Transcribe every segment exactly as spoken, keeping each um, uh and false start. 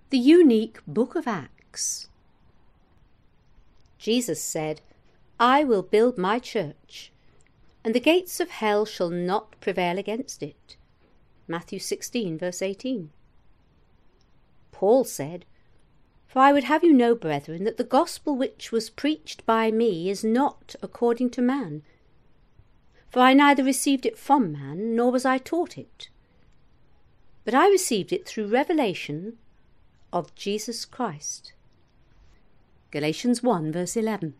The unique Book of Acts. Jesus said, "I will build my church, and the gates of hell shall not prevail against it." Matthew sixteen, verse eighteen. Paul said, "For I would have you know, brethren, that the gospel which was preached by me is not according to man. For I neither received it from man, nor was I taught it. But I received it through revelation of Jesus Christ." Galatians one, verse eleven.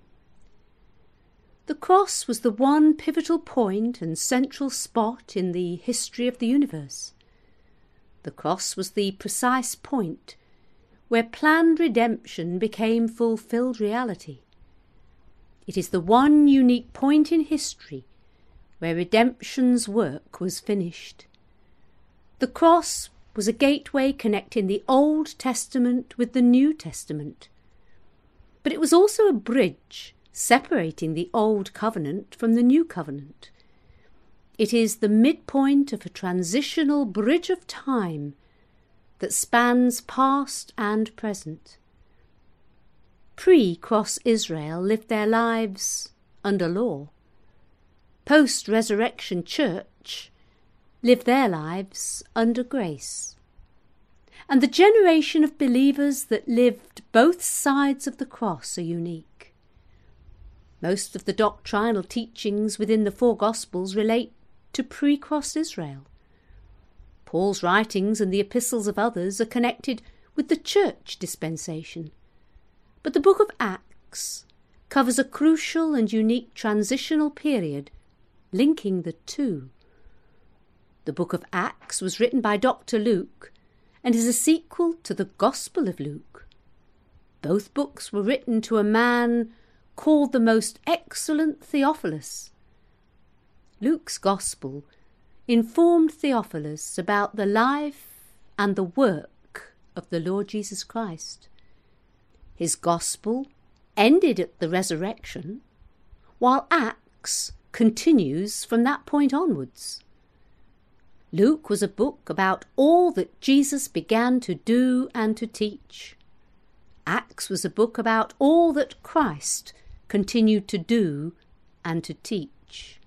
The cross was the one pivotal point and central spot in the history of the universe. The cross was the precise point where planned redemption became fulfilled reality. It is the one unique point in history where redemption's work was finished. The cross was a gateway connecting the Old Testament with the New Testament, but it was also a bridge separating the Old Covenant from the New Covenant. It is the midpoint of a transitional bridge of time that spans past and present. Pre-cross Israel lived their lives under law. Post-resurrection church lived their lives under grace. And the generation of believers that lived both sides of the cross are unique. Most of the doctrinal teachings within the four Gospels relate to pre-cross Israel. Paul's writings and the epistles of others are connected with the church dispensation. But the book of Acts covers a crucial and unique transitional period linking the two. The book of Acts was written by Doctor Luke and is a sequel to the Gospel of Luke. Both books were written to a man called the most excellent Theophilus. Luke's Gospel informed Theophilus about the life and the work of the Lord Jesus Christ. His Gospel ended at the resurrection, while Acts continues from that point onwards. Luke was a book about all that Jesus began to do and to teach. Acts was a book about all that Christ continued to do and to teach.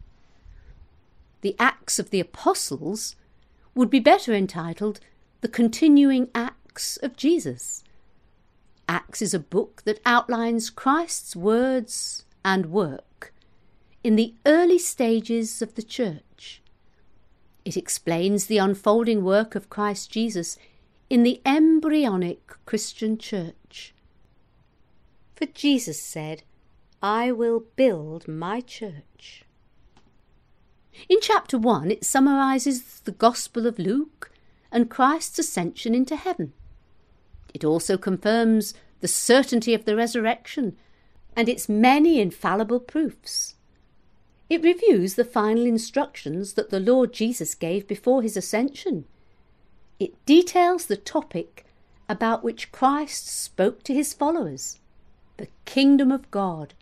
The Acts of the Apostles would be better entitled The Continuing Acts of Jesus. Acts is a book that outlines Christ's words and work in the early stages of the church. It explains the unfolding work of Christ Jesus in the embryonic Christian church. For Jesus said, "I will build my church." In chapter one, it summarises the Gospel of Luke and Christ's ascension into heaven. It also confirms the certainty of the resurrection and its many infallible proofs. It reviews the final instructions that the Lord Jesus gave before his ascension. It details the topic about which Christ spoke to his followers, the kingdom of God.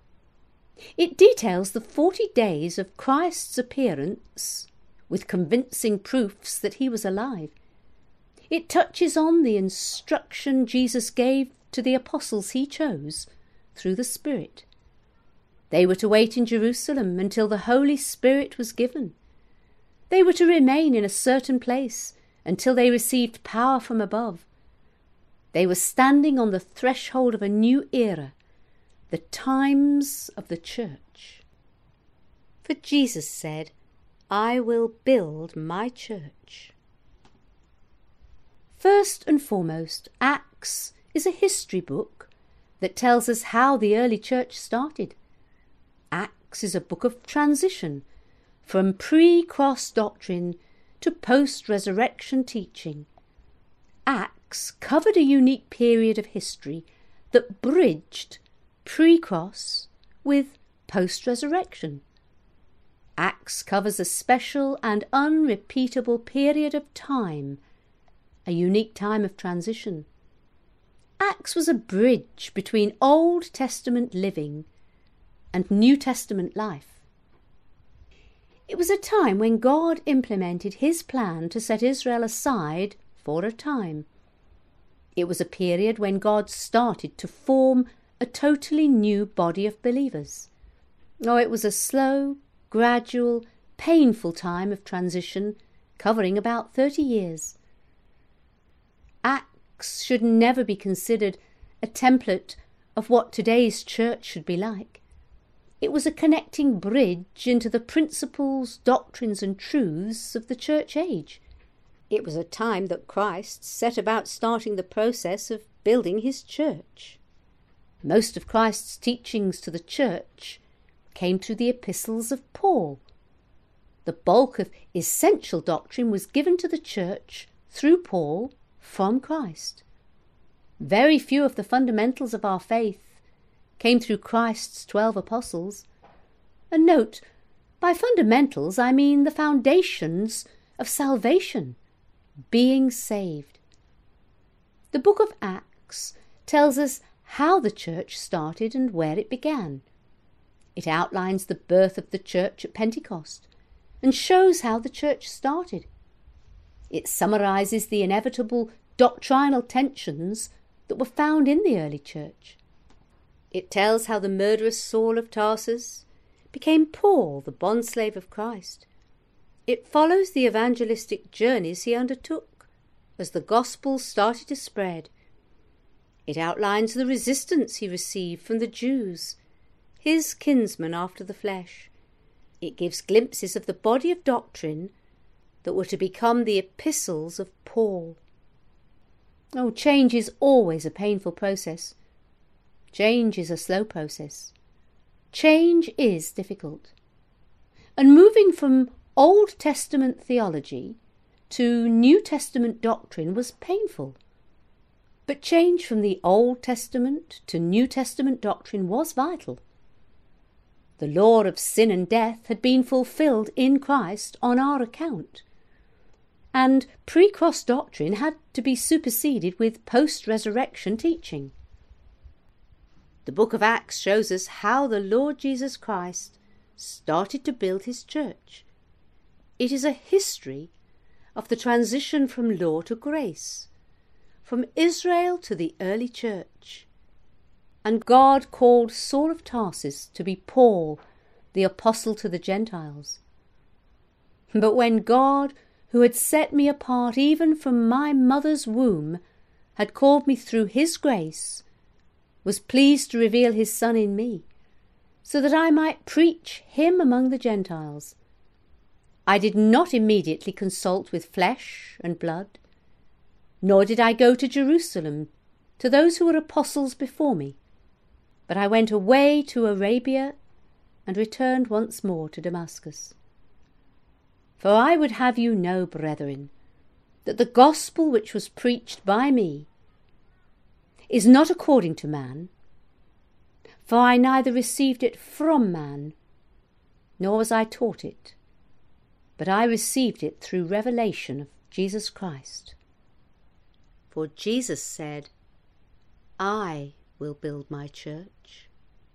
It details the forty days of Christ's appearance with convincing proofs that he was alive. It touches on the instruction Jesus gave to the apostles he chose through the Spirit. They were to wait in Jerusalem until the Holy Spirit was given. They were to remain in a certain place until they received power from above. They were standing on the threshold of a new era, the times of the church. For Jesus said, "I will build my church." First and foremost, Acts is a history book that tells us how the early church started. Acts is a book of transition from pre-cross doctrine to post-resurrection teaching. Acts covered a unique period of history that bridged pre-cross with post-resurrection. Acts covers a special and unrepeatable period of time, a unique time of transition. Acts was a bridge between Old Testament living and New Testament life. It was a time when God implemented his plan to set Israel aside for a time. It was a period when God started to form a totally new body of believers. Oh, it was a slow, gradual, painful time of transition covering about thirty years. Acts should never be considered a template of what today's church should be like. It was a connecting bridge into the principles, doctrines and truths of the church age. It was a time that Christ set about starting the process of building his church. Most of Christ's teachings to the church came through the epistles of Paul. The bulk of essential doctrine was given to the church through Paul from Christ. Very few of the fundamentals of our faith came through Christ's twelve apostles. And note, by fundamentals I mean the foundations of salvation, being saved. The book of Acts tells us how the church started and where it began. It outlines the birth of the church at Pentecost and shows how the church started. It summarises the inevitable doctrinal tensions that were found in the early church. It tells how the murderous Saul of Tarsus became Paul, the bondslave of Christ. It follows the evangelistic journeys he undertook as the gospel started to spread. It outlines the resistance he received from the Jews, his kinsmen after the flesh. It gives glimpses of the body of doctrine that were to become the epistles of Paul. Oh, change is always a painful process. Change is a slow process. Change is difficult. And moving from Old Testament theology to New Testament doctrine was painful. But change from the Old Testament to New Testament doctrine was vital. The law of sin and death had been fulfilled in Christ on our account. And pre-cross doctrine had to be superseded with post-resurrection teaching. The book of Acts shows us how the Lord Jesus Christ started to build his church. It is a history of the transition from law to grace, from Israel to the early church. And God called Saul of Tarsus to be Paul, the apostle to the Gentiles. But when God, who had set me apart even from my mother's womb, had called me through his grace, was pleased to reveal his Son in me, so that I might preach him among the Gentiles, I did not immediately consult with flesh and blood, nor did I go to Jerusalem to those who were apostles before me, but I went away to Arabia and returned once more to Damascus. For I would have you know, brethren, that the gospel which was preached by me is not according to man, for I neither received it from man, nor was I taught it, but I received it through revelation of Jesus Christ. For Jesus said, I will build my church,